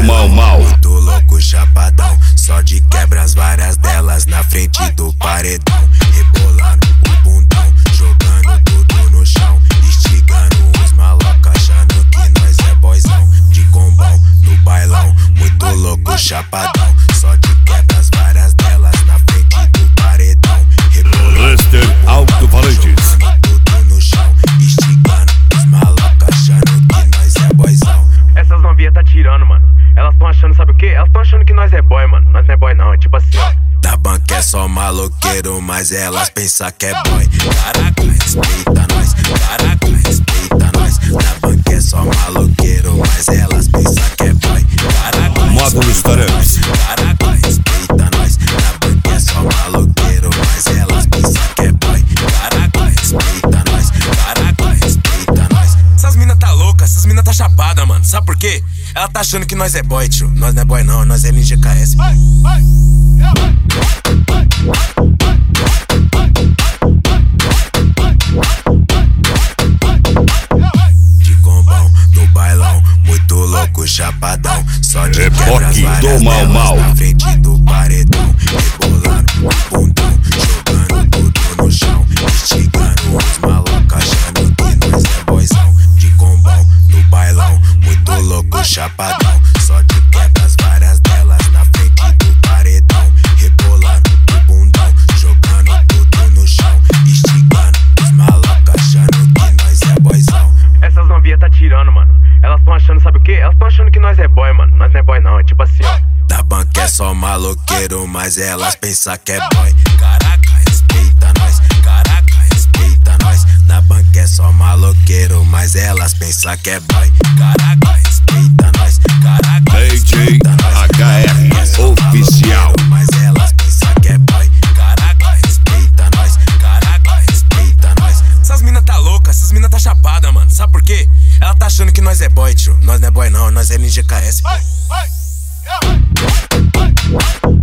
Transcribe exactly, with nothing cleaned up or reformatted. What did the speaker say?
mal mal. Muito louco, chapadão, só de quebras várias delas na frente do paredão. Rebolando o bundão, jogando tudo no chão, instigando os malocos, achando que nós é boizão. De combão, no bailão, muito louco, chapadão, só de quebras várias delas na frente do paredão. Rebolando Lester Alto-Falantes, jogando tudo no chão, instigando os malocos, achando que nós é boizão. Essas novinhas tá tirando, mano. Elas tão achando, sabe o que? Elas tão achando que nós é boy, mano. Nós não é boy não, é tipo assim, ó. Da banca é só maloqueiro, mas elas pensam que é boy. Caraca, respeita nós, caraca, respeita nós. Da banca é só maloqueiro, mas elas pensam que é boy. Caraca, Módulo Startups, caraca, respeita nós. Da banca é só maloqueiro, mas elas pensam que é boy. Caraca, respeita nós, caraca, respeita nós. Essas mina tá louca, essas mina tá chapada, mano. Sabe por quê? Ela tá achando que nós é boy, tio. Nós não é boy não, nós é N G K S. Vai, vai. De combão, no bailão, muito louco, chapadão, só de É quebras Boque várias do mal delas mal. na frente do paredão. Rebolando o bundão, jogando tudo no chão, instigando os malocos, achando que nós é boizão. De combão, no bailão, muito louco, chapadão, só de quebras várias delas na frente do paredão. Rebolando o bundão, jogando tudo no chão, instigando os malocos, achando que nós é boizão. Essas novinhas tá tirando, mano. Elas tão achando, sabe o que? Elas tão achando que nós é boy, mano. Nós não é boy não, é tipo assim, ó. Da banca é só maloqueiro, mas elas pensam que é boy. Caraca, respeita nós, caraca, respeita nós. Da banca é só maloqueiro, mas elas pensam que é boy. Caraca, respeita nós, caraca, D J respeita nós. H R Oficial. Mas elas pensam que é boy. Caraca, respeita nós, caraca, respeita nós. Essas mina tá louca, essas mina tá chapada, mano. Sabe por quê? Ela tá achando que nós é boy, tio. Nós não é boy não, nós é N G K S. Vai, vai.